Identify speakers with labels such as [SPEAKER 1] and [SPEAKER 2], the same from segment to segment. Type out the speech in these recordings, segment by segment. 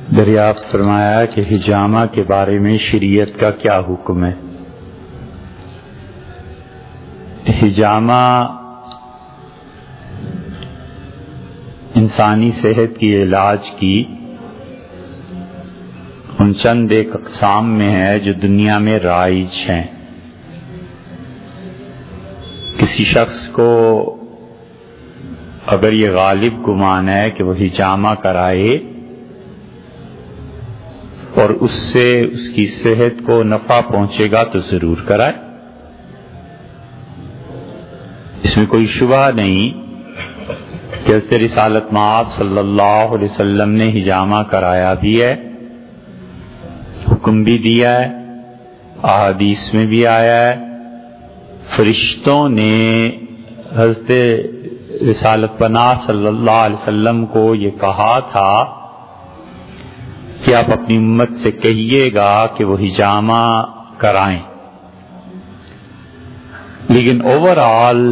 [SPEAKER 1] دریافت فرمایا کہ حجامہ کے بارے میں شریعت کا کیا حکم ہے؟ حجامہ انسانی صحت کی علاج کی ان چند ایک اقسام میں ہے جو دنیا میں رائج ہیں۔ کسی شخص کو اگر یہ غالب گمان ہے کہ وہ حجامہ کرائے اور اس سے اس کی صحت کو نفع پہنچے گا تو ضرور کرائے، اس میں کوئی شبہ نہیں کہ حضرت رسالت مآب صلی اللہ علیہ وسلم نے حجامہ کرایا بھی ہے، حکم بھی دیا ہے، احادیث میں بھی آیا ہے۔ فرشتوں نے حضرت رسالت پناہ صلی اللہ علیہ وسلم کو یہ کہا تھا کہ آپ اپنی امت سے کہیے گا کہ وہ حجامہ کرائیں، لیکن اوورآل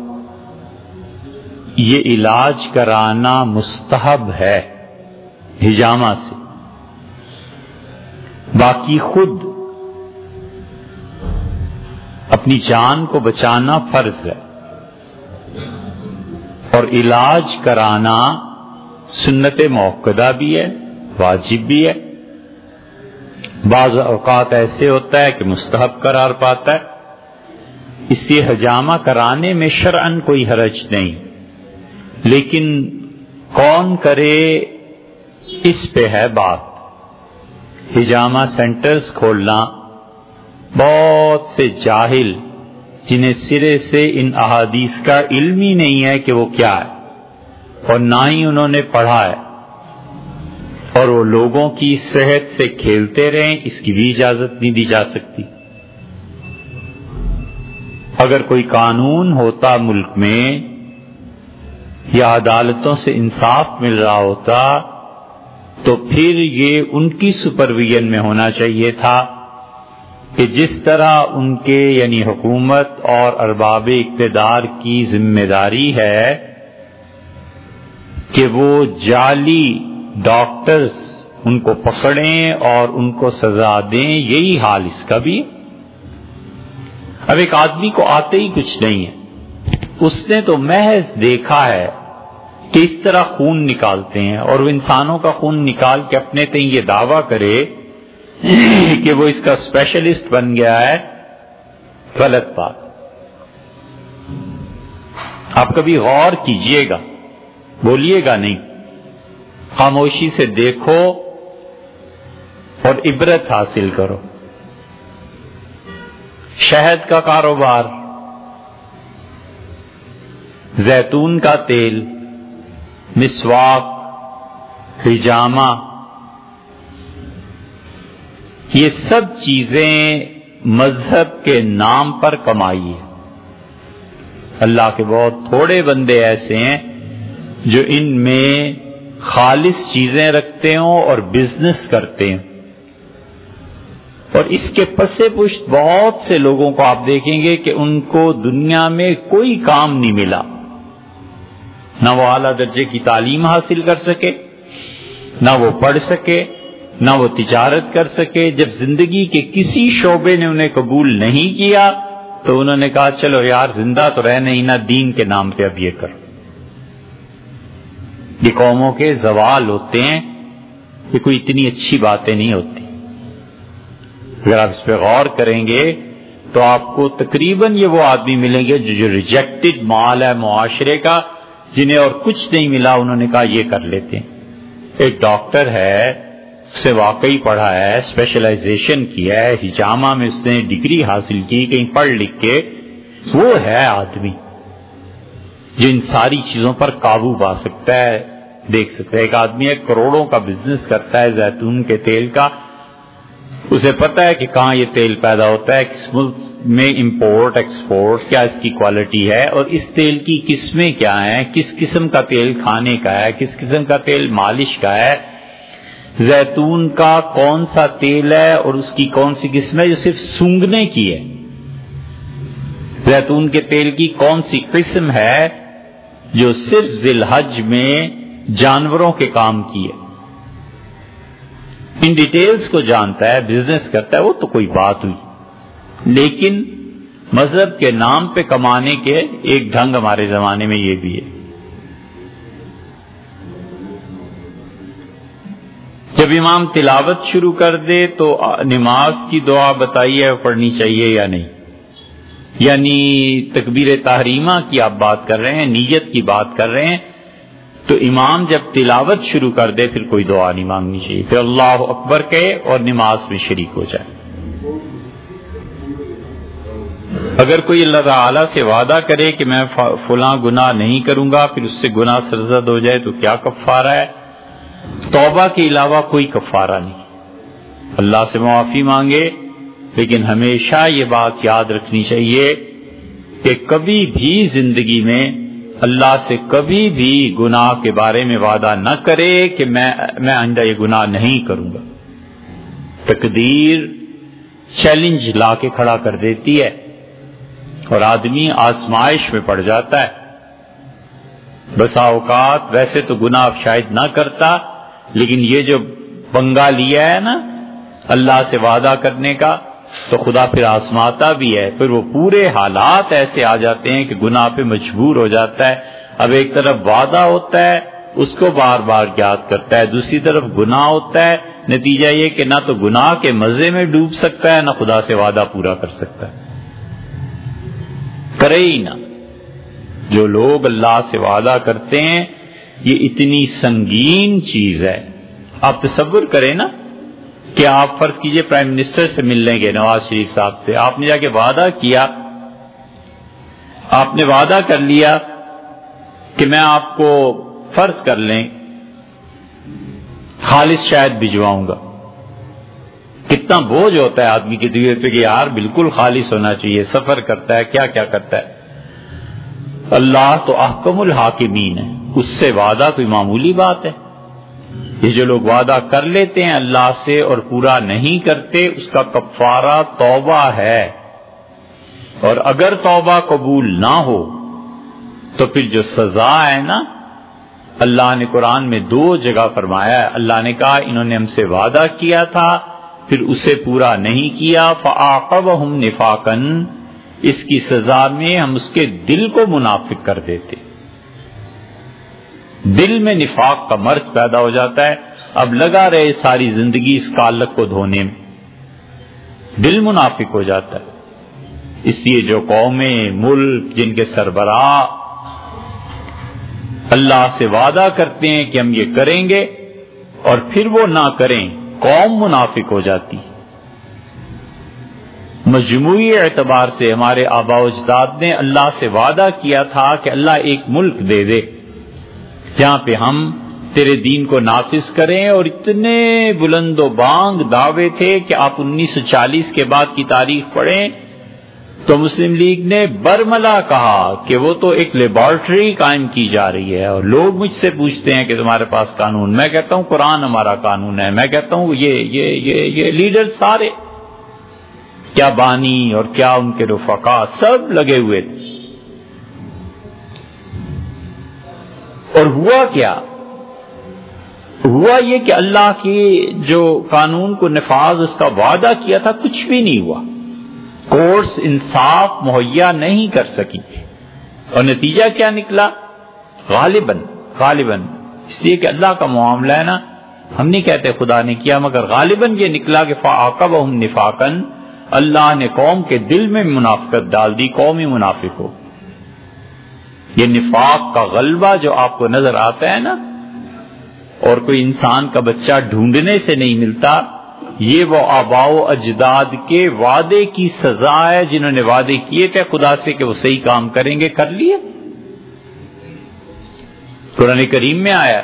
[SPEAKER 1] یہ علاج کرانا مستحب ہے حجامہ سے، باقی خود اپنی جان کو بچانا فرض ہے اور علاج کرانا سنت موقدہ بھی ہے، واجب بھی ہے۔ بعض اوقات ایسے ہوتا ہے کہ مستحب قرار پاتا ہے، اس لیے حجامہ کرانے میں شرعاً کوئی حرج نہیں، لیکن کون کرے اس پہ ہے بات۔ حجامہ سینٹرز کھولنا، بہت سے جاہل جنہیں سرے سے ان احادیث کا علم ہی نہیں ہے کہ وہ کیا ہے اور نہ ہی انہوں نے پڑھا ہے، اور وہ لوگوں کی صحت سے کھیلتے رہیں، اس کی بھی اجازت نہیں دی جا سکتی۔ اگر کوئی قانون ہوتا ملک میں یا عدالتوں سے انصاف مل رہا ہوتا تو پھر یہ ان کی سپرویژن میں ہونا چاہیے تھا کہ جس طرح ان کے یعنی حکومت اور ارباب اقتدار کی ذمہ داری ہے کہ وہ جعلی ڈاکٹرز ان کو پکڑیں اور ان کو سزا دیں، یہی حال اس کا بھی ہے۔ اب ایک آدمی کو آتے ہی کچھ نہیں ہے، اس نے تو محض دیکھا ہے کہ اس طرح خون نکالتے ہیں اور وہ انسانوں کا خون نکال کے اپنے تئیں یہ دعویٰ کرے کہ وہ اس کا اسپیشلسٹ بن گیا ہے، غلط بات۔ آپ کبھی غور کیجئے گا، بولیے گا نہیں، خاموشی سے دیکھو اور عبرت حاصل کرو۔ شہد کا کاروبار، زیتون کا تیل، مسواک، حجامہ، یہ سب چیزیں مذہب کے نام پر کمائی ہے۔ اللہ کے بہت تھوڑے بندے ایسے ہیں جو ان میں خالص چیزیں رکھتے ہوں اور بزنس کرتے ہیں، اور اس کے پس پشت بہت سے لوگوں کو آپ دیکھیں گے کہ ان کو دنیا میں کوئی کام نہیں ملا، نہ وہ اعلیٰ درجے کی تعلیم حاصل کر سکے، نہ وہ پڑھ سکے، نہ وہ تجارت کر سکے۔ جب زندگی کے کسی شعبے نے انہیں قبول نہیں کیا تو انہوں نے کہا چلو یار زندہ تو رہنے ہی نہ، دین کے نام پہ اب یہ کرو۔ یہ قوموں کے زوال ہوتے ہیں، یہ کوئی اتنی اچھی باتیں نہیں ہوتی۔ اگر آپ اس پہ غور کریں گے تو آپ کو تقریباً یہ وہ آدمی ملیں گے جو ریجیکٹڈ مال ہے معاشرے کا، جنہیں اور کچھ نہیں ملا، انہوں نے کہا یہ کر لیتے ہیں۔ ایک ڈاکٹر ہے، اس سے واقعی پڑھا ہے، اسپیشلائزیشن کیا ہے، حجامہ میں اس نے ڈگری حاصل کی، کہیں پڑھ لکھ کے، وہ ہے آدمی جو ان ساری چیزوں پر قابو پا سکتا ہے، دیکھ سکتا ہے۔ ایک آدمی ہے کروڑوں کا بزنس کرتا ہے زیتون کے تیل کا، اسے پتا ہے کہ کہاں یہ تیل پیدا ہوتا ہے، کس ملک میں امپورٹ ایکسپورٹ، کیا اس کی کوالٹی ہے، اور اس تیل کی قسمیں کیا ہیں، کس قسم کا تیل کھانے کا ہے، کس قسم کا تیل مالش کا ہے، زیتون کا کون سا تیل ہے اور اس کی کون سی قسم ہے جو صرف سونگھنے کی ہے، زیتون کے تیل کی کون سی قسم ہے جو صرف ذی الحج میں جانوروں کے کام کی ہے۔ ان ڈیٹیلز کو جانتا ہے، بزنس کرتا ہے، وہ تو کوئی بات ہوئی، لیکن مذہب کے نام پہ کمانے کے ایک ڈھنگ ہمارے زمانے میں یہ بھی ہے۔ جب امام تلاوت شروع کر دے تو نماز کی دعا بتائیے پڑھنی چاہیے یا نہیں، یعنی تکبیر تحریمہ کی آپ بات کر رہے ہیں، نیت کی بات کر رہے ہیں، تو امام جب تلاوت شروع کر دے پھر کوئی دعا نہیں مانگنی چاہیے، پھر اللہ اکبر کہے اور نماز میں شریک ہو جائے۔ اگر کوئی اللہ تعالی سے وعدہ کرے کہ میں فلاں گناہ نہیں کروں گا، پھر اس سے گناہ سرزد ہو جائے تو کیا کفارہ ہے؟ توبہ کے علاوہ کوئی کفارہ نہیں، اللہ سے معافی مانگے، لیکن ہمیشہ یہ بات یاد رکھنی چاہیے کہ کبھی بھی زندگی میں اللہ سے کبھی بھی گناہ کے بارے میں وعدہ نہ کرے کہ میں آئندہ یہ گناہ نہیں کروں گا۔ تقدیر چیلنج لا کے کھڑا کر دیتی ہے اور آدمی آزمائش میں پڑ جاتا ہے۔ بسا اوقات ویسے تو گناہ شاید نہ کرتا، لیکن یہ جو پنگا لیا ہے نا اللہ سے وعدہ کرنے کا، تو خدا پھر آزماتا بھی ہے، پھر وہ پورے حالات ایسے آ جاتے ہیں کہ گناہ پہ مجبور ہو جاتا ہے۔ اب ایک طرف وعدہ ہوتا ہے، اس کو بار بار یاد کرتا ہے، دوسری طرف گناہ ہوتا ہے، نتیجہ یہ کہ نہ تو گناہ کے مزے میں ڈوب سکتا ہے، نہ خدا سے وعدہ پورا کر سکتا ہے، کرے ہی نہ۔ جو لوگ اللہ سے وعدہ کرتے ہیں یہ اتنی سنگین چیز ہے۔ آپ تصور کریں نا کہ آپ فرض کیجئے پرائم منسٹر سے مل لیں گے، نواز شریف صاحب سے، آپ نے جا کے وعدہ کیا، آپ نے وعدہ کر لیا کہ میں آپ کو فرض کر لیں خالص شاید بھجواؤں گا۔ کتنا بوجھ ہوتا ہے آدمی کی دل پہ کہ یار بالکل خالص ہونا چاہیے، سفر کرتا ہے، کیا کیا کرتا ہے۔ اللہ تو احکم الحاکمین ہے، اس سے وعدہ کوئی معمولی بات ہے۔ یہ جو لوگ وعدہ کر لیتے ہیں اللہ سے اور پورا نہیں کرتے، اس کا کفارہ توبہ ہے، اور اگر توبہ قبول نہ ہو تو پھر جو سزا ہے نا، اللہ نے قرآن میں 2 جگہ فرمایا ہے۔ اللہ نے کہا انہوں نے ہم سے وعدہ کیا تھا پھر اسے پورا نہیں کیا، فَأَعْقَبَهُمْ نِفَاقًا، اس کی سزا میں ہم اس کے دل کو منافق کر دیتے، دل میں نفاق کا مرض پیدا ہو جاتا ہے، اب لگا رہے ساری زندگی اس کالک کو دھونے میں، دل منافق ہو جاتا ہے۔ اس لیے جو قومیں، ملک، جن کے سربراہ اللہ سے وعدہ کرتے ہیں کہ ہم یہ کریں گے اور پھر وہ نہ کریں، قوم منافق ہو جاتی۔ مجموعی اعتبار سے ہمارے آباء و اجداد نے اللہ سے وعدہ کیا تھا کہ اللہ ایک ملک دے دے جہاں پہ ہم تیرے دین کو نافذ کریں، اور اتنے بلند و بانگ دعوے تھے کہ آپ 1940 کے بعد کی تاریخ پڑھیں تو مسلم لیگ نے برملا کہا کہ وہ تو ایک لیبارٹری قائم کی جا رہی ہے، اور لوگ مجھ سے پوچھتے ہیں کہ تمہارے پاس قانون، میں کہتا ہوں قرآن ہمارا قانون ہے، میں کہتا ہوں یہ لیڈر سارے کیا بانی اور کیا ان کے رفقا سب لگے ہوئے تھے، اور ہوا کیا؟ ہوا یہ کہ اللہ کی جو قانون کو نفاذ اس کا وعدہ کیا تھا کچھ بھی نہیں ہوا، کورٹس انصاف مہیا نہیں کر سکی، اور نتیجہ کیا نکلا؟ غالباً اس لیے کہ اللہ کا معاملہ ہے نا، ہم نہیں کہتے خدا نے کیا، مگر غالباً یہ نکلا کہ فَأَعْقَبَهُمْ نِفَاقًا، اللہ نے قوم کے دل میں منافقت ڈال دی، قوم ہی منافق ہو۔ یہ نفاق کا غلبہ جو آپ کو نظر آتا ہے نا، اور کوئی انسان کا بچہ ڈھونڈنے سے نہیں ملتا، یہ وہ آباء و اجداد کے وعدے کی سزا ہے، جنہوں نے وعدے کیے تھے خدا سے کہ وہ صحیح کام کریں گے، کر لیے۔ قرآن کریم میں آیا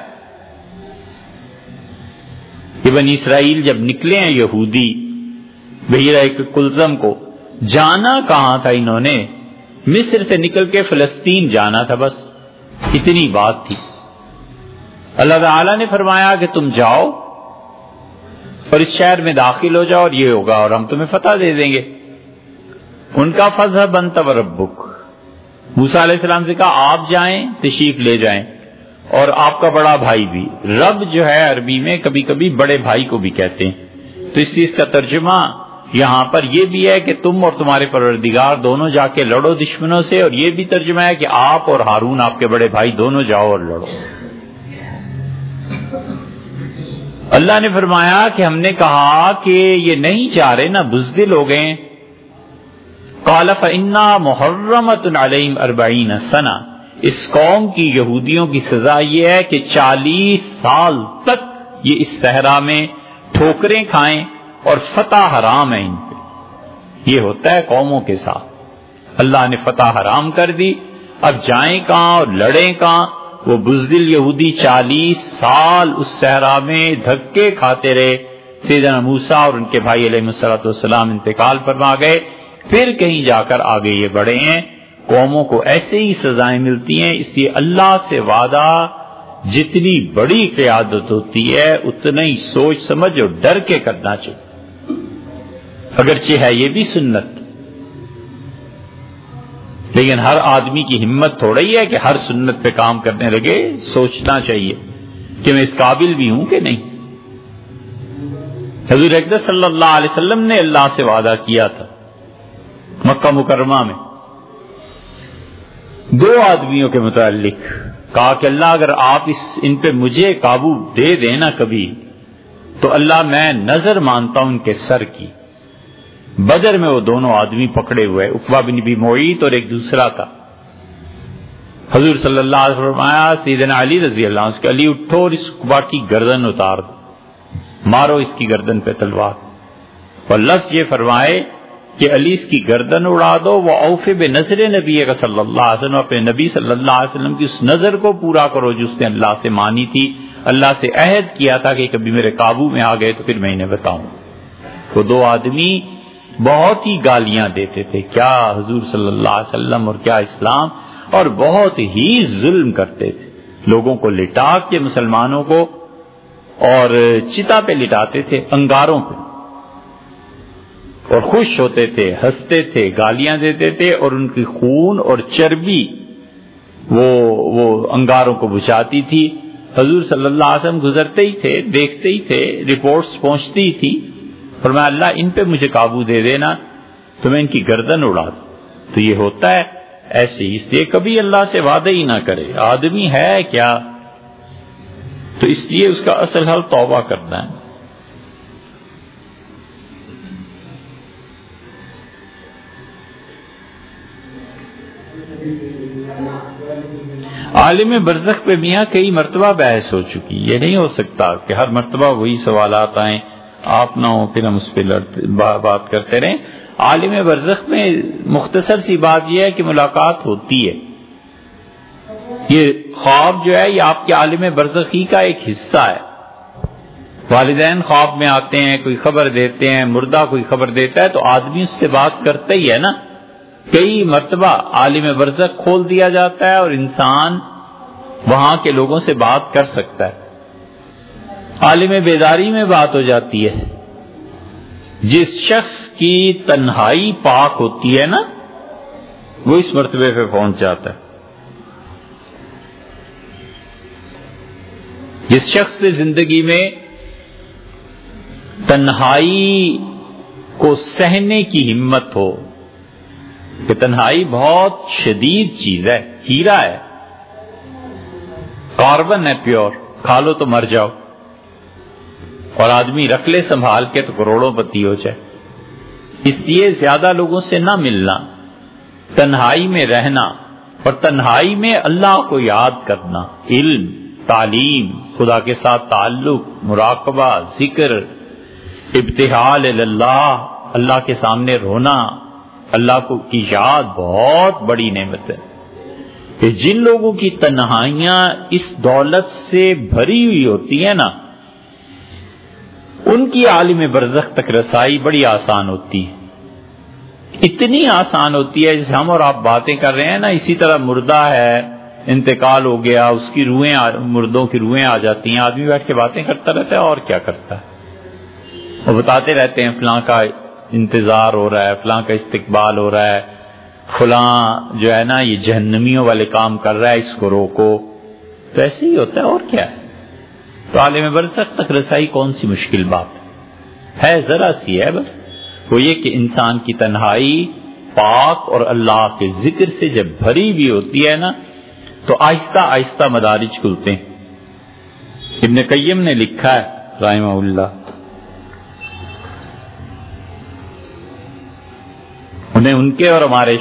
[SPEAKER 1] کہ بنی اسرائیل جب نکلے ہیں یہودی بحیرہ کلزم کو، جانا کہاں تھا انہوں نے؟ مصر سے نکل کے فلسطین جانا تھا، بس اتنی بات تھی۔ اللہ تعالیٰ نے فرمایا کہ تم جاؤ اور اس شہر میں داخل ہو جاؤ اور یہ ہوگا اور ہم تمہیں فتح دے دیں گے۔ ان کا فَاذْهَبْ أَنْتَ وَرَبُّكَ، موسیٰ علیہ السلام سے کہا آپ جائیں، تشریف لے جائیں، اور آپ کا بڑا بھائی بھی. رب جو ہے عربی میں کبھی کبھی بڑے بھائی کو بھی کہتے ہیں، تو اس چیز کا ترجمہ یہاں پر یہ بھی ہے کہ تم اور تمہارے پروردگار دونوں جا کے لڑو دشمنوں سے، اور یہ بھی ترجمہ ہے کہ آپ اور ہارون آپ کے بڑے بھائی دونوں جاؤ اور لڑو. اللہ نے فرمایا کہ ہم نے کہا کہ یہ نہیں چاہ رہے، نہ بزدل ہو گئے. قال فإنا محرمۃ علیہم 40 سنہ، اس قوم کی یہودیوں کی سزا یہ ہے کہ 40 سال تک یہ اس صحرا میں ٹھوکریں کھائیں اور فتح حرام ہے ان پہ. یہ ہوتا ہے قوموں کے ساتھ، اللہ نے فتح حرام کر دی، اب جائیں کہاں اور لڑیں کہاں. وہ بزدل یہودی 40 سال اس صحرا میں دھکے کھاتے رہے. سیدنا موسیٰ اور ان کے بھائی علیہ السلام انتقال فرما گئے، پھر کہیں جا کر آگے یہ بڑھے ہیں. قوموں کو ایسے ہی سزائیں ملتی ہیں، اس لیے اللہ سے وعدہ جتنی بڑی قیادت ہوتی ہے اتنا ہی سوچ سمجھ اور ڈر کے کرنا چاہیے، اگرچہ ہے یہ بھی سنت. لیکن ہر آدمی کی ہمت تھوڑا ہی ہے کہ ہر سنت پہ کام کرنے لگے. سوچنا چاہیے کہ میں اس قابل بھی ہوں کہ نہیں. حضور اقدس صلی اللہ علیہ وسلم نے اللہ سے وعدہ کیا تھا مکہ مکرمہ میں 2 آدمیوں کے متعلق، کہا کہ اللہ اگر آپ ان پہ مجھے قابو دے دینا کبھی تو اللہ میں نظر مانتا ہوں ان کے سر کی. بدر میں وہ دونوں آدمی پکڑے ہوئے، عقبہ بن ابی معیط اور ایک دوسرا تھا. حضور صلی اللہ علیہ وسلم فرمایا سیدنا علی رضی اللہ عنہ کہ علی اٹھو اور اس عقبہ کی گردن اتار دو، مارو اس کی گردن پہ تلوار. اور لفظ یہ فرمائے کہ علی اس کی گردن اڑا دو. وہ اوف بنظر نبی کا صلی اللہ علیہ وسلم، اپنے نبی صلی اللہ علیہ وسلم کی اس نظر کو پورا کرو جو اس نے اللہ سے مانی تھی، اللہ سے عہد کیا تھا کہ کبھی میرے قابو میں آ گئے تو پھر میں انہیں بتاؤں. وہ 2 آدمی بہت ہی گالیاں دیتے تھے، کیا حضور صلی اللہ علیہ وسلم اور کیا اسلام، اور بہت ہی ظلم کرتے تھے. لوگوں کو لٹا کے مسلمانوں کو اور چتا پہ لٹاتے تھے، انگاروں پہ، اور خوش ہوتے تھے، ہنستے تھے، گالیاں دیتے تھے، اور ان کی خون اور چربی وہ انگاروں کو بجھاتی تھی. حضور صلی اللہ علیہ وسلم گزرتے ہی تھے، دیکھتے ہی تھے، رپورٹس پہنچتی تھی. فرمایا اللہ ان پہ مجھے قابو دے دینا تو میں ان کی گردن اڑا دوں. تو یہ ہوتا ہے ایسے ہی، اس لیے کبھی اللہ سے وعدہ ہی نہ کرے. آدمی ہے کیا، تو اس لیے اس کا اصل حل توبہ کرنا ہے. عالم برزخ پہ میاں کئی مرتبہ بحث ہو چکی. یہ نہیں ہو سکتا کہ ہر مرتبہ وہی سوالات آئیں، آپ نہ ہو پھر ہم اس پہ بات کرتے رہیں. عالم برزخ میں مختصر سی بات یہ ہے کہ ملاقات ہوتی ہے. یہ خواب جو ہے یہ آپ کے عالم برزخی کا ایک حصہ ہے. والدین خواب میں آتے ہیں، کوئی خبر دیتے ہیں، مردہ کوئی خبر دیتا ہے تو آدمی اس سے بات کرتا ہی ہے نا. کئی مرتبہ عالم برزخ کھول دیا جاتا ہے اور انسان وہاں کے لوگوں سے بات کر سکتا ہے. عالم بیداری میں بات ہو جاتی ہے. جس شخص کی تنہائی پاک ہوتی ہے نا وہ اس مرتبے پہ پہنچ جاتا ہے. جس شخص پہ زندگی میں تنہائی کو سہنے کی ہمت ہو، کہ تنہائی بہت شدید چیز ہے، ہیرا ہے، کاربن ہے پیور، کھا لو تو مر جاؤ، اور آدمی رکھ لے سنبھال کے تو کروڑوں پتی ہو جائے. اس لیے زیادہ لوگوں سے نہ ملنا، تنہائی میں رہنا، اور تنہائی میں اللہ کو یاد کرنا، علم، تعلیم، خدا کے ساتھ تعلق، مراقبہ، ذکر، ابتہال اللہ، اللہ کے سامنے رونا، اللہ کو کی یاد بہت بڑی نعمت ہے. کہ جن لوگوں کی تنہائیاں اس دولت سے بھری ہوئی ہوتی ہیں نا ان کی عالم برزخ تک رسائی بڑی آسان ہوتی ہے. اتنی آسان ہوتی ہے جیسے ہم اور آپ باتیں کر رہے ہیں نا، اسی طرح مردہ ہے، انتقال ہو گیا، اس کی روحیں، مردوں کی روحیں آ جاتی ہیں، آدمی بیٹھ کے باتیں کرتا رہتا ہے اور کیا کرتا ہے. وہ بتاتے رہتے ہیں فلاں کا انتظار ہو رہا ہے، فلاں کا استقبال ہو رہا ہے، فلاں جو ہے نا یہ جہنمیوں والے کام کر رہا ہے، اس کو روکو. تو ایسے ہی ہوتا ہے، اور کیا ہے؟ تو عالم برزخ تک رسائی کون سی مشکل بات ہے، ذرا سی ہے بس، وہ یہ کہ انسان کی تنہائی پاک اور اللہ کے ذکر سے جب بھری بھی ہوتی ہے نا تو آہستہ آہستہ مدارج کھلتے ہیں۔ ابن قیم نے لکھا ہے رحمہ اللہ، انہیں ان کے اور ہمارے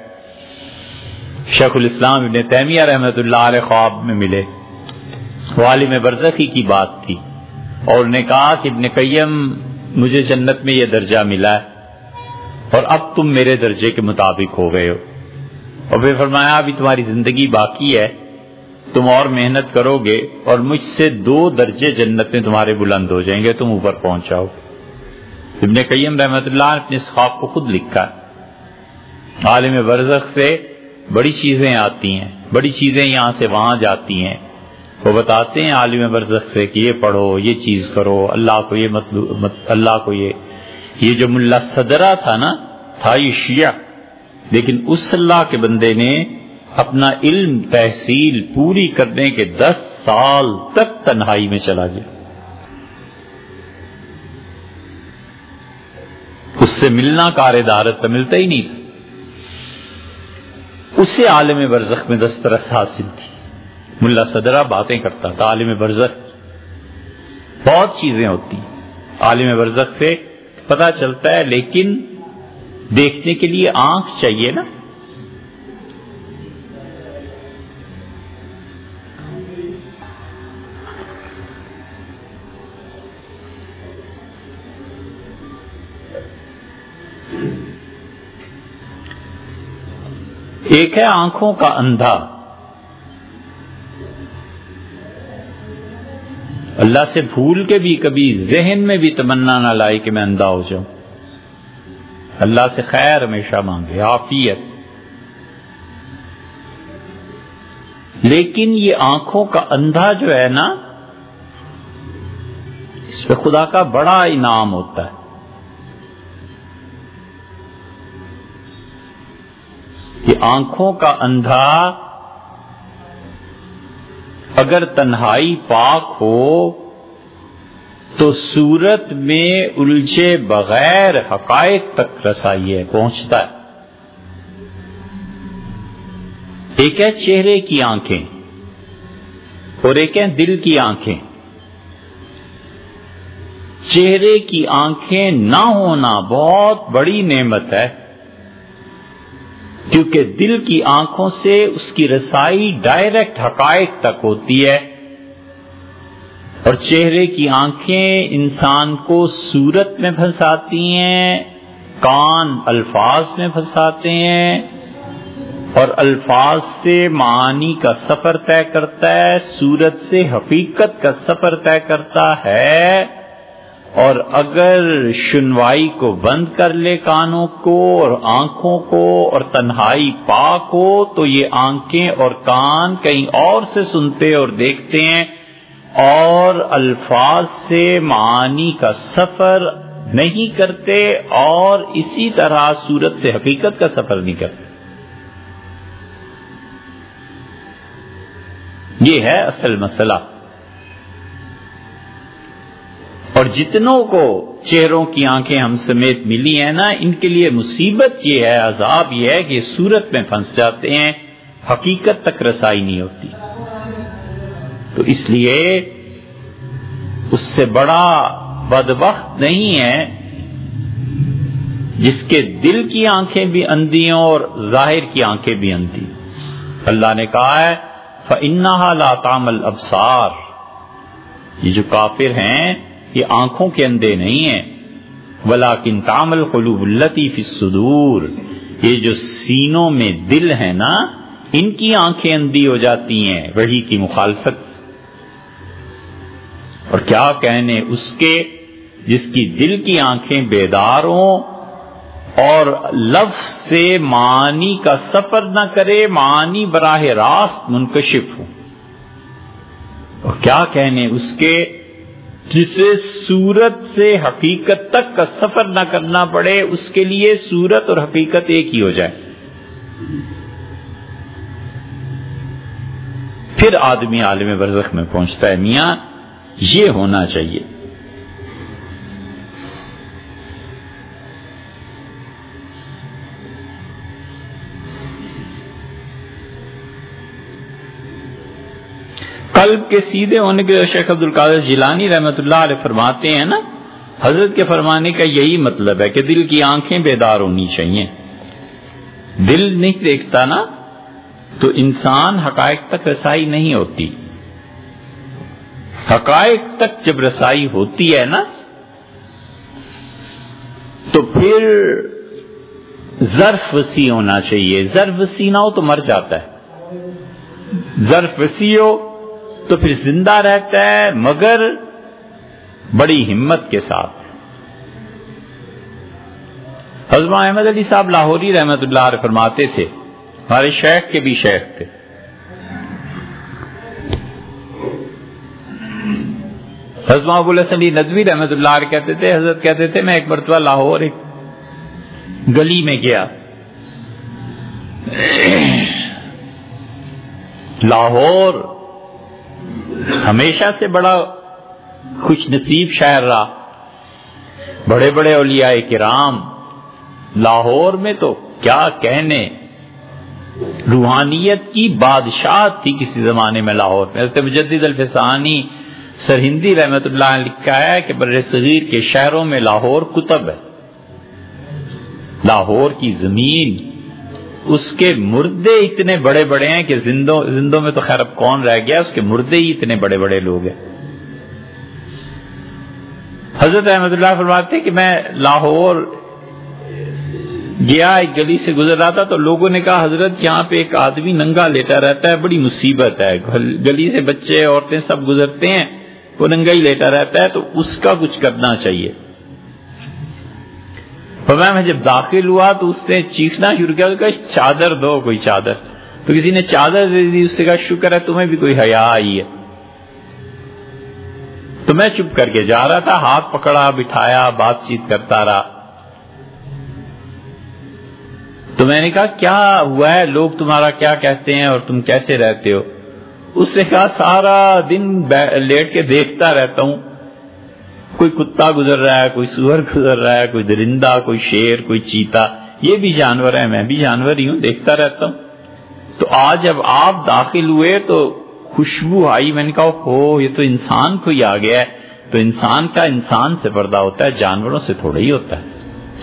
[SPEAKER 1] شیخ الاسلام ابن تیمیہ رحمۃ اللہ علیہ خواب میں ملے، وہ عالم برزخی کی بات تھی، اور انہوں نے کہا کہ ابن قیم مجھے جنت میں یہ درجہ ملا ہے اور اب تم میرے درجے کے مطابق ہو گئے ہو، اور پھر فرمایا ابھی تمہاری زندگی باقی ہے، تم اور محنت کرو گے اور مجھ سے 2 درجے جنت میں تمہارے بلند ہو جائیں گے، تم اوپر پہنچ جاؤ۔ ابن قیم رحمۃ اللہ نے اپنے اس خواب کو خود لکھا ہے۔ عالم برزخ سے بڑی چیزیں آتی ہیں، بڑی چیزیں یہاں سے وہاں جاتی ہیں، وہ بتاتے ہیں عالم برزخ سے کہ یہ پڑھو، یہ چیز کرو، اللہ کو یہ اللہ کو یہ جو ملا صدرہ تھا نا، تھا یہ شیعہ، لیکن اس اللہ کے بندے نے اپنا علم تحصیل پوری کرنے کے 10 سال تک تنہائی میں چلا گیا، اس سے ملنا کار دارت تو ملتا ہی نہیں تھا، اسے عالم برزخ میں دسترس حاصل تھی۔ ملا صدرہ باتیں کرتا تھا، عالم برزخ بہت چیزیں ہوتی ہیں عالم برزخ سے پتہ چلتا ہے، لیکن دیکھنے کے لیے آنکھ چاہیے نا۔ ایک ہے آنکھوں کا اندھا، اللہ سے بھول کے بھی کبھی ذہن میں بھی تمنا نہ لائے کہ میں اندھا ہو جاؤں، اللہ سے خیر ہمیشہ مانگے، عافیت، لیکن یہ آنکھوں کا اندھا جو ہے نا، اس پہ خدا کا بڑا انعام ہوتا ہے۔ یہ آنکھوں کا اندھا اگر تنہائی پاک ہو تو صورت میں الجھے بغیر حقائق تک رسائی ہے، پہنچتا ہے۔ ایک ہے چہرے کی آنکھیں اور ایک ہے دل کی آنکھیں۔ چہرے کی آنکھیں نہ ہونا بہت بڑی نعمت ہے، کیونکہ دل کی آنکھوں سے اس کی رسائی ڈائریکٹ حقائق تک ہوتی ہے، اور چہرے کی آنکھیں انسان کو صورت میں پھنساتی ہیں، کان الفاظ میں پھنساتے ہیں، اور الفاظ سے معانی کا سفر طے کرتا ہے، صورت سے حقیقت کا سفر طے کرتا ہے، اور اگر شنوائی کو بند کر لے کانوں کو اور آنکھوں کو اور تنہائی پاک ہو تو یہ آنکھیں اور کان کہیں اور سے سنتے اور دیکھتے ہیں، اور الفاظ سے معانی کا سفر نہیں کرتے، اور اسی طرح صورت سے حقیقت کا سفر نہیں کرتے۔ یہ ہے اصل مسئلہ۔ اور جتنوں کو چہروں کی آنکھیں ہم سمیت ملی ہیں نا، ان کے لیے مصیبت یہ ہے، عذاب یہ ہے کہ صورت میں پھنس جاتے ہیں، حقیقت تک رسائی نہیں ہوتی۔ تو اس لیے اس سے بڑا بدبخت نہیں ہے جس کے دل کی آنکھیں بھی اندھی ہوں اور ظاہر کی آنکھیں بھی اندھی۔ اللہ نے کہا ہے فَإِنَّهَا لَا تَعْمَى الْأَبْصَارُ، یہ جو کافر ہیں یہ آنکھوں کے اندھے نہیں ہیں، وَلَكِنْ تَعْمَى الْقُلُوبُ الَّتِي فِي الصُّدُورِ، یہ جو سینوں میں دل ہے نا، ان کی آنکھیں اندھی ہو جاتی ہیں وحی کی مخالفت سے۔ اور کیا کہنے اس کے جس کی دل کی آنکھیں بیدار ہوں اور لفظ سے معانی کا سفر نہ کرے، معانی براہ راست منکشف ہو۔ اور کیا کہنے اس کے جسے صورت سے حقیقت تک کا سفر نہ کرنا پڑے، اس کے لیے صورت اور حقیقت ایک ہی ہو جائے۔ پھر آدمی عالم برزخ میں پہنچتا ہے. میاں یہ ہونا چاہیے. قلب کے سیدھے ہونے کے شیخ عبد القادر جیلانی رحمۃ اللہ علیہ فرماتے ہیں نا، حضرت کے فرمانے کا یہی مطلب ہے کہ دل کی آنکھیں بیدار ہونی چاہیے. دل نہیں دیکھتا نا تو انسان حقائق تک رسائی نہیں ہوتی. حقائق تک جب رسائی ہوتی ہے نا تو پھر ظرف وسیع ہونا چاہیے. ظرف وسیع نہ ہو تو مر جاتا ہے. ظرف وسیع ہو تو پھر زندہ رہتا ہے، مگر بڑی ہمت کے ساتھ. حضرت احمد علی صاحب لاہوری رحمۃ اللہ علیہ فرماتے تھے، ہمارے شیخ کے بھی شیخ تھے، حضرت ابو الحسن علی ندوی رحمۃ اللہ علیہ کہتے تھے، حضرت کہتے تھے میں ایک مرتبہ لاہور ایک گلی میں گیا. لاہور ہمیشہ سے بڑا خوش نصیب شہر رہا، بڑے بڑے اولیاء کرام لاہور میں تو کیا کہنے، روحانیت کی بادشاہت تھی کسی زمانے میں لاہور میں. حضرت مجدد الفسانی سرہندی رحمۃ اللہ نے لکھا ہے کہ بر صغیر کے شہروں میں لاہور کتب ہے. لاہور کی زمین، اس کے مردے اتنے بڑے بڑے ہیں کہ زندوں میں تو خیر اب کون رہ گیا، اس کے مردے ہی اتنے بڑے بڑے لوگ ہیں. حضرت احمد اللہ فرماتے کہ میں لاہور گیا، ایک گلی سے گزر رہا تھا تو لوگوں نے کہا حضرت یہاں پہ ایک آدمی ننگا لیٹا رہتا ہے، بڑی مصیبت ہے، گلی سے بچے عورتیں سب گزرتے ہیں، وہ ننگا ہی لیٹا رہتا ہے، تو اس کا کچھ کرنا چاہیے. میں جب داخل ہوا تو اس نے چیخنا شروع کیا، کہا چادر دو، کوئی چادر. تو کسی نے چادر دے دی، اس سے کہا شکر ہے تمہیں بھی کوئی حیا آئی ہے. تو میں چپ کر کے جا رہا تھا، ہاتھ پکڑا، بٹھایا، بات چیت کرتا رہا. تو میں نے کہا کیا ہوا ہے، لوگ تمہارا کیا کہتے ہیں اور تم کیسے رہتے ہو؟ اس نے کہا سارا دن لیٹ کے دیکھتا رہتا ہوں، کوئی کتا گزر رہا ہے، کوئی سور گزر رہا ہے، کوئی درندہ، کوئی شیر، کوئی چیتا، یہ بھی جانور ہے، میں بھی جانور ہی ہوں، دیکھتا رہتا ہوں. تو آج جب آپ داخل ہوئے تو خوشبو آئی، میں نے کہا ہو یہ تو انسان کو ہی آ گیا ہے. تو انسان کا انسان سے پردہ ہوتا ہے، جانوروں سے تھوڑا ہی ہوتا ہے.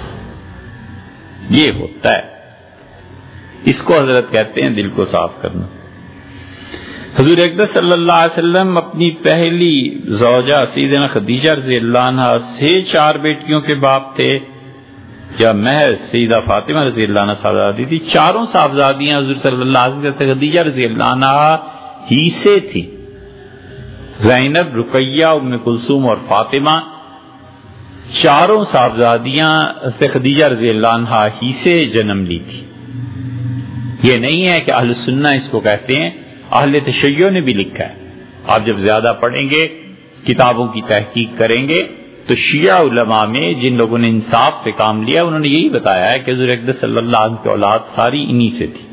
[SPEAKER 1] یہ ہوتا ہے، اس کو حضرت کہتے ہیں دل کو صاف کرنا. حضور اقدس صلی اللہ علیہ وسلم اپنی پہلی زوجہ سیدنا خدیجہ رضی اللہ عنہ سے 4 بیٹیوں کے باپ تھے، یا محض سیدہ فاطمہ رضی اللہ عنہ صاحبزادی تھی. 4 صاحبزادیاں حضور صلی اللہ علیہ وسلم، خدیجہ رضی اللہ عنہ ہی سے تھی. زینب، رقیہ، ام کلثوم اور فاطمہ، 4 صاحبزادیاں خدیجہ رضی اللہ عنہ ہی سے جنم لی تھی. یہ نہیں ہے کہ اہل سنہ اس کو کہتے ہیں، اہل تشیع نے بھی لکھا ہے. آپ جب زیادہ پڑھیں گے، کتابوں کی تحقیق کریں گے تو شیعہ علماء میں جن لوگوں نے انصاف سے کام لیا انہوں نے یہی بتایا ہے کہ حضور اقدس صلی اللہ علیہ وسلم کی اولاد ساری انہی سے تھی.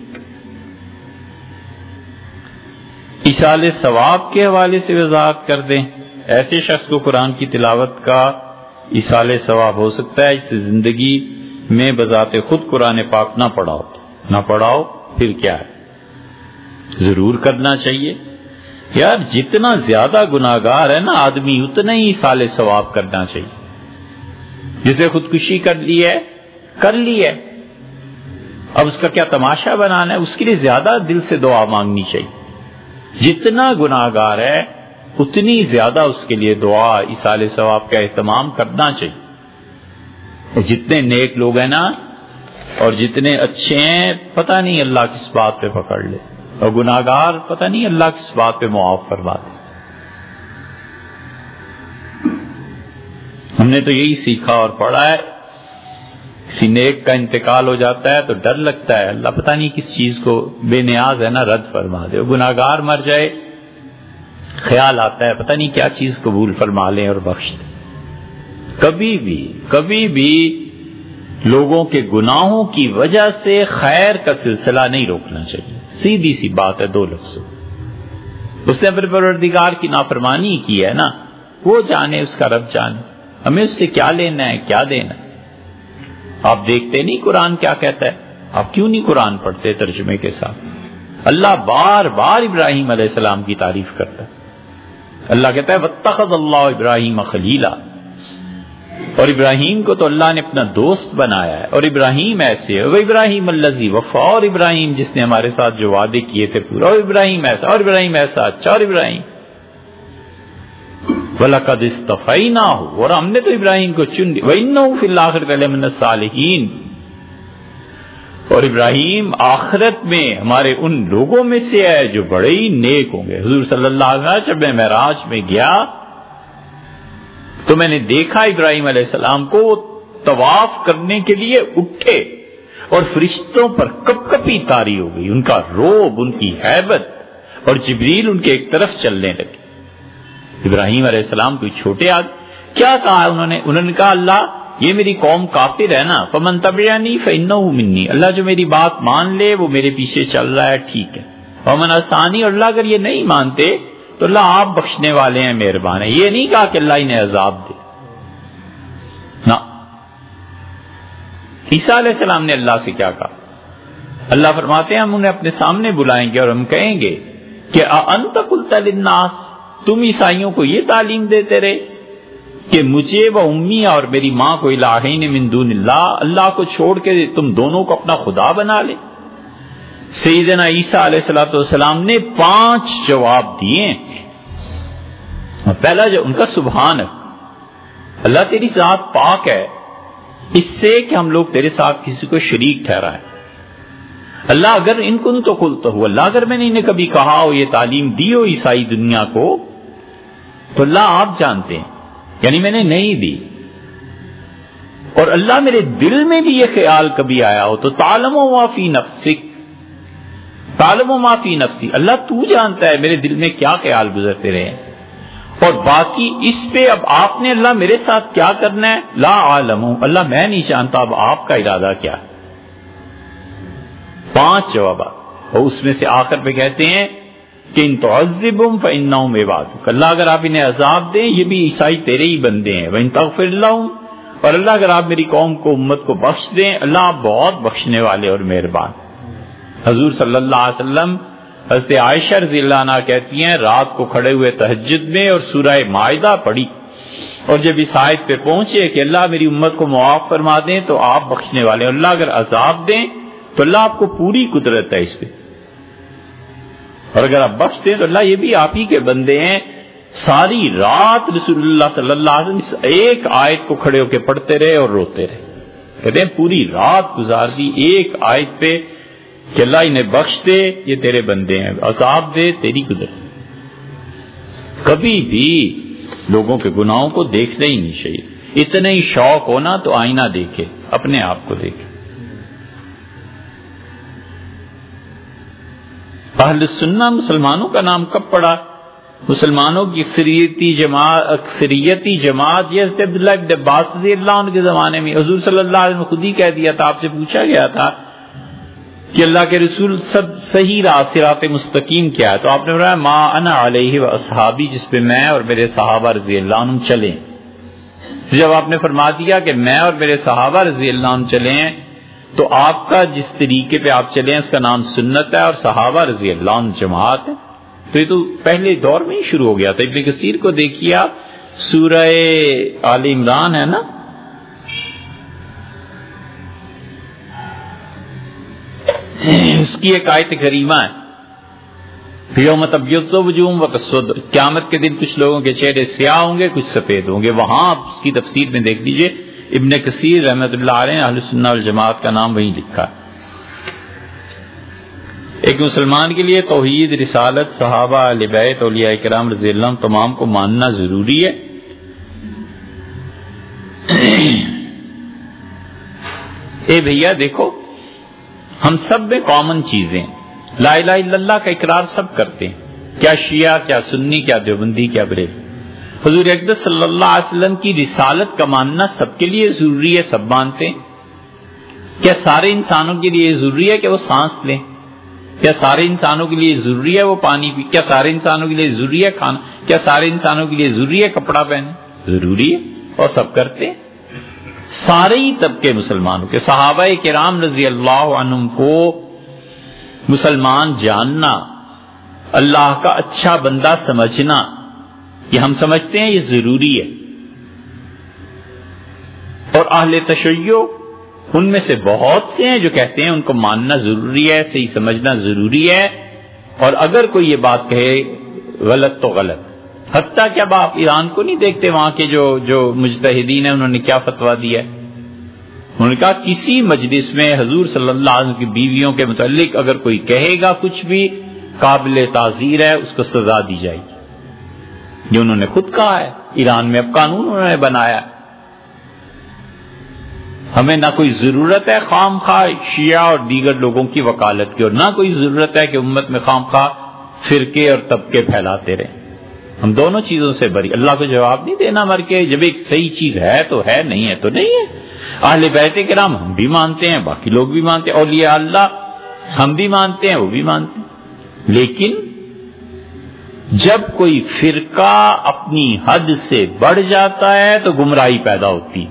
[SPEAKER 1] ایصال ثواب کے حوالے سے وضاحت کر دیں، ایسے شخص کو قرآن کی تلاوت کا ایصال ثواب ہو سکتا ہے، اس سے زندگی میں بذات خود قرآن پاک نہ پڑھاؤ پھر کیا ہے، ضرور کرنا چاہیے. یار جتنا زیادہ گناہگار ہے نا آدمی اتنا ہی ایصال ثواب کرنا چاہیے. جسے خودکشی کر لی ہے، اب اس کا کیا تماشا بنانا ہے، اس کے لیے زیادہ دل سے دعا مانگنی چاہیے. جتنا گناہگار ہے اتنی زیادہ اس کے لیے دعا ایصال ثواب کا اہتمام کرنا چاہیے. جتنے نیک لوگ ہیں نا اور جتنے اچھے ہیں پتہ نہیں اللہ کس بات پہ پکڑ لے، اور گناہگار پتہ نہیں اللہ کس بات پہ معاف کروا دے. ہم نے تو یہی سیکھا اور پڑھا ہے، کسی نیک کا انتقال ہو جاتا ہے تو ڈر لگتا ہے اللہ پتہ نہیں کس چیز کو بے نیاز ہے نا رد فرما دے. گناہگار مر جائے خیال آتا ہے پتہ نہیں کیا چیز قبول فرما لیں اور بخش دیں. کبھی بھی لوگوں کے گناہوں کی وجہ سے خیر کا سلسلہ نہیں روکنا چاہیے. سیدھی سی بات ہے 2 لفظ. اس نے اپنے پروردگار کی نافرمانی کی ہے نا، وہ جانے، اس کا رب جانے، ہمیں اس سے کیا لینا ہے کیا دینا ہے۔ آپ دیکھتے نہیں قرآن کیا کہتا ہے؟ آپ کیوں نہیں قرآن پڑھتے ترجمے کے ساتھ؟ اللہ بار بار ابراہیم علیہ السلام کی تعریف کرتا ہے۔ اللہ کہتا ہے واتخذ اللہ ابراہیم خلیلا، اور ابراہیم کو تو اللہ نے اپنا دوست بنایا ہے، اور ابراہیم ایسے ہے، وہ ابراہیم الذی وفا، اور ابراہیم جس نے ہمارے ساتھ جو وعدے کیے تھے پورا، اور ابراہیم ایسا، اور ابراہیم ایسا اچھا، اور ابراہیم وَلَقَدِ اصْطَفَيْنَاهُ، اور ہم نے تو ابراہیم کو چن لیا، وَإِنَّهُ فِي الْآخِرَةِ لَمِنَ الصَّالِحِينَ، اور ابراہیم آخرت میں ہمارے ان لوگوں میں سے ہے جو بڑے ہی نیک ہوں گے۔ حضور صلی اللہ علیہ وسلم جب میں معراج میں گیا تو میں نے دیکھا ابراہیم علیہ السلام کو وہ طواف کرنے کے لیے اٹھے اور فرشتوں پر کپ کپی طاری ہو گئی، ان کا روب، ان کی ہیبت، اور جبریل ان کے ایک طرف چلنے لگے۔ ابراہیم علیہ السلام کوئی چھوٹے کیا کہا انہوں نے کہا اللہ یہ میری قوم کافر ہے نا، فمن تبعنی فانہ منی، اللہ جو میری بات مان لے وہ میرے پیچھے چل رہا ہے، ٹھیک ہے، ومن عصانی، اور اللہ اگر یہ نہیں مانتے تو اللہ آپ بخشنے والے ہیں، مہربان ہے۔ یہ نہیں کہا کہ اللہ انہیں عذاب دے، نہ۔ عیسیٰ علیہ السلام نے اللہ سے کیا کہا؟ اللہ فرماتے ہیں ہم انہیں اپنے سامنے بلائیں گے اور ہم کہیں گے کہ اانت قلت للناس، تم عیسائیوں کو یہ تعلیم دیتے رہے کہ مجھے و امی اور میری ماں کو الہین من دون اللہ، اللہ کو چھوڑ کے تم دونوں کو اپنا خدا بنا لے۔ سیدنا عیسیٰ علیہ السلام نے 5 جواب دیے۔ پہلا جو ان کا سبحان ہے، اللہ تیری ذات پاک ہے اس سے کہ ہم لوگ تیرے ساتھ کسی کو شریک ٹھہرائیں۔ اللہ اگر ان کن تو قلت ہو، اللہ اگر میں نے انہیں کبھی کہا ہو، یہ تعلیم دی ہو عیسائی دنیا کو، تو اللہ آپ جانتے ہیں، یعنی میں نے نہیں دی، اور اللہ میرے دل میں بھی یہ خیال کبھی آیا ہو تو تعلم ما فی نفسک، تعلم ما فی نفسی، اللہ تو جانتا ہے میرے دل میں کیا خیال گزرتے رہے ہیں، اور باقی اس پہ اب آپ نے اللہ میرے ساتھ کیا کرنا ہے، لا عالم، اللہ میں نہیں جانتا اب آپ کا ارادہ کیا ہے۔ 5 جوابات، اور اس میں سے آخر پہ کہتے ہیں کہ ان تعذبهم فانهم عبادک، اللہ اگر آپ انہیں عذاب دیں یہ بھی عیسائی تیرے ہی بندے ہیں، وان تغفر لهم، اور اللہ اگر آپ میری قوم کو امت کو بخش دیں، اللہ آپ بہت بخشنے والے اور مہربان۔ حضور صلی اللہ علیہ وسلم، حضرت عائشہ رضی اللہ عنہا کہتی ہیں رات کو کھڑے ہوئے تہجد میں اور سورہ مائدہ پڑھی، اور جب اس آیت پہ پہنچے کہ اللہ میری امت کو معاف فرما دیں تو آپ بخشنے والے، اور اللہ اگر عذاب دیں تو اللہ آپ کو پوری قدرت ہے اس پہ، اور اگر آپ بخش دیں تو اللہ یہ بھی آپ ہی کے بندے ہیں۔ ساری رات رسول اللہ صلی اللہ علیہ وسلم اس ایک آیت کو کھڑے ہو کے پڑھتے رہے اور روتے رہے، کہتے ہیں پوری رات گزار دی ایک آیت پہ کہ اللہ انہیں بخش دے یہ تیرے بندے ہیں، عذاب دے تیری قدرت۔ کبھی بھی لوگوں کے گناہوں کو دیکھنا ہی نہیں چاہیے، اتنا ہی شوق ہونا تو آئینہ دیکھے، اپنے آپ کو دیکھے۔ اہل سنہ مسلمانوں کا نام کب پڑا؟ مسلمانوں کی اکثریتی جماعت یہ حضرت عبداللہ ابن عباس رضی اللہ عنہ کے زمانے میں، حضور صلی اللہ علیہ وسلم نے خود ہی کہہ دیا تھا، آپ سے پوچھا گیا تھا کہ اللہ کے رسول سب صحیح راہ صراط مستقیم کیا ہے، تو آپ نے فرمایا ما انا علیہ و اصحابی، جس پہ میں اور میرے صحابہ رضی اللہ عنہ چلیں۔ جب آپ نے فرما دیا کہ میں اور میرے صحابہ رضی اللہ عنہ چلیں، تو آپ کا جس طریقے پہ آپ چلیں اس کا نام سنت ہے، اور صحابہ رضی اللہ عنہ جماعت ہے۔ تو یہ تو پہلے دور میں ہی شروع ہو گیا تھا۔ ابن کثیر کو دیکھیے آپ، سورہ آل عمران ہے نا، اس کی ایک آیت کریمہ ہے، یوم تبیض وجوہ وتسود، قیامت کے دن کچھ لوگوں کے چہرے سیاہ ہوں گے کچھ سفید ہوں گے۔ وہاں آپ اس کی تفسیر میں دیکھ لیجئے، ابن کثیر رحمۃ اللہ علیہ اہل سنہ والجماعت کا نام وہیں لکھا ہے۔ ایک مسلمان کے لیے توحید، رسالت، صحابہ، اہل بیت، اولیاء کرام رضی اللہ عنہ تمام کو ماننا ضروری ہے۔ اے بھیا دیکھو، ہم سب میں کامن چیزیں، لا الہ الا اللہ کا اقرار سب کرتے ہیں، کیا شیعہ، کیا سنی، کیا دیوبندی، کیا بریلوی۔ حضور اقدس صلی اللہ علیہ وسلم کی رسالت کا ماننا سب کے لیے ضروری ہے، سب مانتے ہیں۔ کیا سارے انسانوں کے لیے ضروری ہے کہ وہ سانس لیں؟ کیا سارے انسانوں کے لیے ضروری ہے وہ پانی پی؟ کیا سارے انسانوں کے لیے ضروری ہے کھانا؟ کیا سارے انسانوں کے لیے ضروری ہے کپڑا پہنے؟ ضروری ہے، اور سب کرتے ہیں، سارے ہی طبقے مسلمانوں کے۔ صحابہ کرام رضی اللہ عنہم کو مسلمان جاننا، اللہ کا اچھا بندہ سمجھنا، یہ ہم سمجھتے ہیں یہ ضروری ہے۔ اور اہل تشیع ان میں سے بہت سے ہیں جو کہتے ہیں ان کو ماننا ضروری ہے، صحیح سمجھنا ضروری ہے، اور اگر کوئی یہ بات کہے غلط تو غلط۔ حتیٰ کہ اب آپ ایران کو نہیں دیکھتے، وہاں کے جو مجتہدین ہیں انہوں نے کیا فتویٰ دیا ہے؟ انہوں نے کہا کسی مجلس میں حضور صلی اللہ علیہ وسلم کی بیویوں کے متعلق اگر کوئی کہے گا کچھ بھی قابل تعزیر ہے، اس کو سزا دی جائے گی۔ یہ انہوں نے خود کہا ہے، ایران میں اب قانون انہوں نے بنایا۔ ہمیں نہ کوئی ضرورت ہے خام خواہ شیعہ اور دیگر لوگوں کی وکالت کی، اور نہ کوئی ضرورت ہے کہ امت میں خام خواہ فرقے اور طبقے پھیلاتے رہیں۔ ہم دونوں چیزوں سے بری۔ اللہ کو جواب نہیں دینا مر کے، جب ایک صحیح چیز ہے تو ہے، نہیں ہے تو نہیں ہے۔ اہل بیت کرام ہم بھی مانتے ہیں، باقی لوگ بھی مانتے ہیں، اولیاء اللہ ہم بھی مانتے ہیں، وہ بھی مانتے ہیں، لیکن جب کوئی فرقہ اپنی حد سے بڑھ جاتا ہے تو گمراہی پیدا ہوتی ہے۔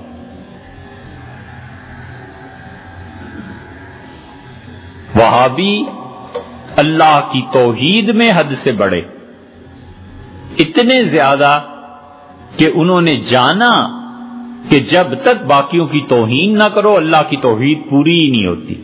[SPEAKER 1] وہابی اللہ کی توحید میں حد سے بڑھے، اتنے زیادہ کہ انہوں نے جانا کہ جب تک باقیوں کی توہین نہ کرو اللہ کی توحید پوری ہی نہیں ہوتی۔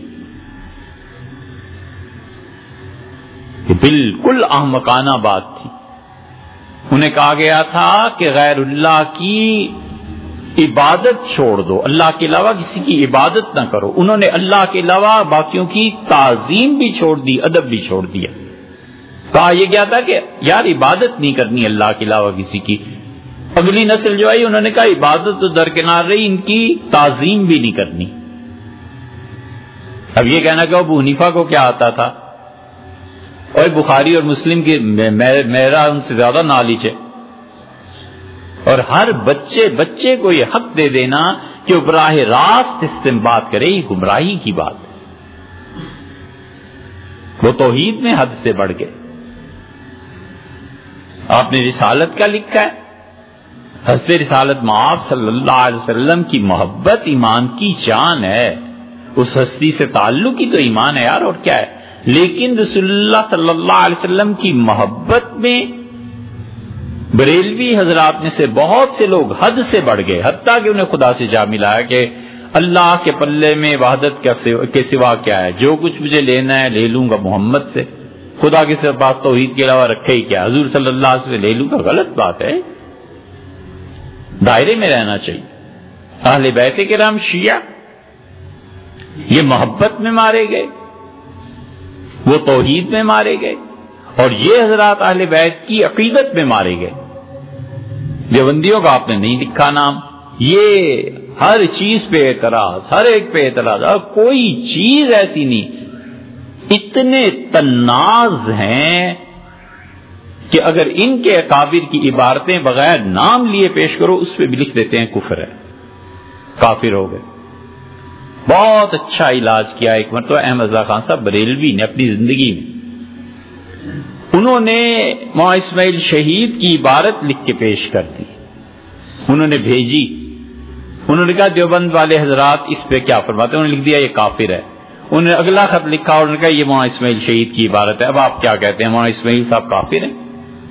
[SPEAKER 1] یہ بالکل احمقانہ بات تھی۔ انہیں کہا گیا تھا کہ غیر اللہ کی عبادت چھوڑ دو، اللہ کے علاوہ کسی کی عبادت نہ کرو۔ انہوں نے اللہ کے علاوہ باقیوں کی تعظیم بھی چھوڑ دی، ادب بھی چھوڑ دیا۔ کہا یہ کیا تھا کہ یار عبادت نہیں کرنی اللہ کے علاوہ کسی کی۔ اگلی نسل جو آئی انہوں نے کہا عبادت تو درکنار رہی، ان کی تعظیم بھی نہیں کرنی۔ اب یہ کہنا کہ ابو حنیفہ کو کیا آتا تھا، اور بخاری اور مسلم کی میرا ان سے زیادہ نالج ہے، اور ہر بچے کو یہ حق دے دینا کہ وہ براہ راست استنباط کرے، یہ گمراہی کی بات ہے۔ وہ توحید میں حد سے بڑھ گئے۔ آپ نے رسالت کا لکھا ہے، حضرت رسالت مآب صلی اللہ علیہ وسلم کی محبت ایمان کی جان ہے، اس ہستی سے تعلق ہی تو ایمان ہے یار، اور کیا ہے۔ لیکن رسول اللہ صلی اللہ علیہ وسلم کی محبت میں بریلوی حضرات میں سے بہت سے لوگ حد سے بڑھ گئے، حتیٰ کہ انہیں خدا سے جا ملا کہ اللہ کے پلے میں وحدت کے سوا کیا ہے، جو کچھ مجھے لینا ہے لے لوں گا محمد سے، خدا کے پاس توحید کے علاوہ رکھے ہی کیا، حضور صلی اللہ علیہ وسلم لے لوں گا۔ غلط بات ہے، دائرے میں رہنا چاہیے۔ اہل بیت کرام شیعہ یہ محبت میں مارے گئے، وہ توحید میں مارے گئے، اور یہ حضرات اہل بیت کی عقیدت میں مارے گئے۔ دیوبندیوں کا آپ نے نہیں لکھا نام، یہ ہر چیز پہ اعتراض، ہر ایک پہ اعتراض، اور کوئی چیز ایسی نہیں۔ اتنے تناز ہیں کہ اگر ان کے اکابر کی عبارتیں بغیر نام لیے پیش کرو اس پہ بھی لکھ دیتے ہیں کفر ہے، کافر ہو گئے۔ بہت اچھا علاج کیا ایک مرتبہ احمد رضا خان صاحب بریلوی نے اپنی زندگی میں، انہوں نے مولانا اسماعیل شہید کی عبارت لکھ کے پیش کر دی، انہوں نے بھیجی، انہوں نے کہا دیوبند والے حضرات اس پہ کیا فرماتے ہیں، انہوں نے لکھ دیا یہ کافر ہے۔ انہوں نے اگلا خط لکھا اور انہوں نے کہا یہ مولانا اسماعیل شہید کی عبارت ہے، اب آپ کیا کہتے ہیں، مولانا اسماعیل صاحب کافر ہیں؟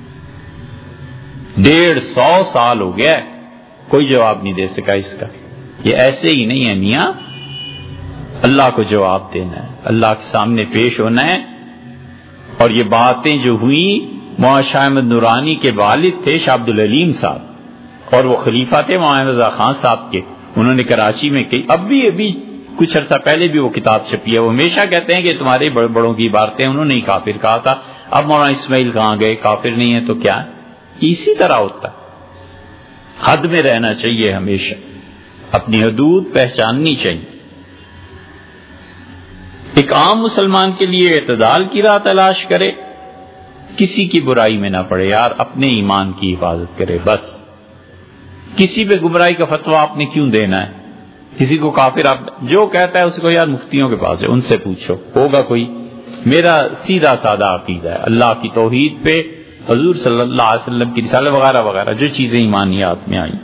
[SPEAKER 1] 150 سال ہو گیا، کوئی جواب نہیں دے سکا اس کا۔ یہ ایسے ہی نہیں ہے میاں، اللہ کو جواب دینا ہے، اللہ کے سامنے پیش ہونا ہے۔ اور یہ باتیں جو ہوئیں، مولانا شاہ احمد نورانی کے والد تھے شاہ عبدالعلیم صاحب، اور وہ خلیفہ تھے مولانا احمد رضا خان صاحب کے، انہوں نے کراچی میں کئی، ابھی کچھ عرصہ پہلے بھی وہ کتاب چھپی ہے، وہ ہمیشہ کہتے ہیں کہ تمہارے بڑوں کی عبارتیں انہوں نے ہی کافر کہا تھا، اب مولانا اسماعیل کہاں گئے، کافر نہیں ہے تو کیا ہے؟ اسی طرح ہوتا ہے۔ حد میں رہنا چاہیے، ہمیشہ اپنی حدود پہچاننی چاہیے۔ ایک عام مسلمان کے لیے اعتدال کی راہ تلاش کرے، کسی کی برائی میں نہ پڑے یار، اپنے ایمان کی حفاظت کرے بس۔ کسی پہ گمراہی کا فتویٰ آپ نے کیوں دینا ہے؟ کسی کو کافر آپ جو کہتا ہے اس کو یار مفتیوں کے پاس ہے، ان سے پوچھو، ہوگا کوئی میرا سیدھا سادہ عقیدہ ہے اللہ کی توحید پہ، حضور صلی اللہ علیہ وسلم کی رسالت وغیرہ وغیرہ جو چیزیں ایمانیات میں آئیں۔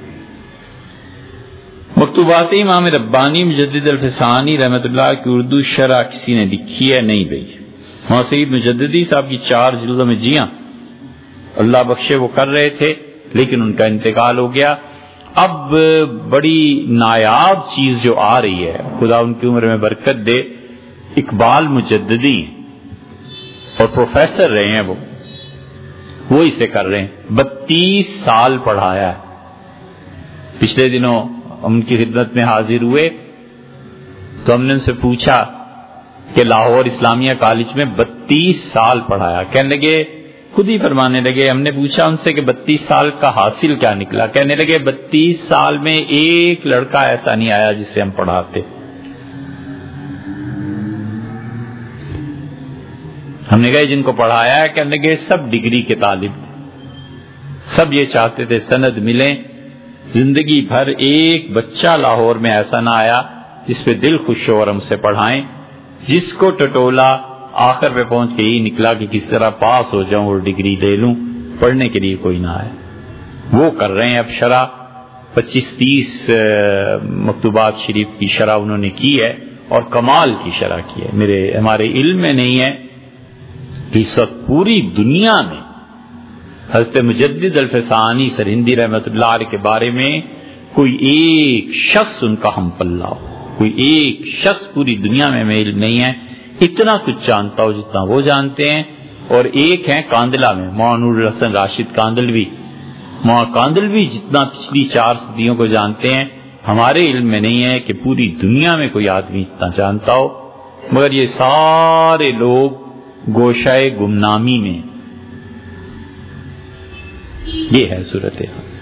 [SPEAKER 1] مکتوبات امام ربانی مجدد الفسانی رحمۃ اللہ کی اردو شرح کسی نے لکھی ہے؟ نہیں بھائی، مولانا سعید مجددی صاحب کی 4 جلدوں میں جیاں اللہ بخشے وہ کر رہے تھے، لیکن ان کا انتقال ہو گیا۔ اب بڑی نایاب چیز جو آ رہی ہے، خدا ان کی عمر میں برکت دے، اقبال مجددی اور پروفیسر رہے ہیں، وہ اسے کر رہے ہیں، 32 سال پڑھایا ہے۔ پچھلے دنوں ہم ان کی خدمت میں حاضر ہوئے تو ہم نے ان سے پوچھا کہ لاہور اسلامیہ کالج میں 32 سال پڑھایا، کہنے لگے، خود ہی فرمانے لگے، ہم نے پوچھا ان سے کہ 32 سال کا حاصل کیا نکلا، کہنے لگے 32 سال میں ایک لڑکا ایسا نہیں آیا جسے ہم پڑھاتے۔ ہم نے کہا جن کو پڑھایا ہے، کہنے لگے سب ڈگری کے طالب، سب یہ چاہتے تھے سند ملیں، زندگی بھر ایک بچہ لاہور میں ایسا نہ آیا جس پہ دل خوش ہو اور ہم سے پڑھائیں۔ جس کو ٹٹولا آخر پہ پہنچ کے یہی نکلا کہ کس طرح پاس ہو جاؤں اور ڈگری لے لوں، پڑھنے کے لیے کوئی نہ آئے۔ وہ کر رہے ہیں اب شرح، 25-30 مکتوبات شریف کی شرح انہوں نے کی ہے اور کمال کی شرح کی ہے۔ ہمارے علم میں نہیں ہے کہ اس وقت پوری دنیا میں حضرت مجدد الفسانی سرہندی رحمۃ اللہ علیہ کے بارے میں کوئی ایک شخص ان کا ہم پلہ ہو، کوئی ایک شخص پوری دنیا میں ہمیں علم نہیں ہے اتنا کچھ جانتا ہو جتنا وہ جانتے ہیں۔ اور ایک ہیں کاندلہ میں مولانا نور الحسن راشد کاندلوی، مولانا کاندلوی جتنا پچھلی 4 صدیوں کو جانتے ہیں، ہمارے علم میں نہیں ہے کہ پوری دنیا میں کوئی آدمی اتنا جانتا ہو، مگر یہ سارے لوگ گوشۂ گمنامی میں، یہ ہے صورتحال۔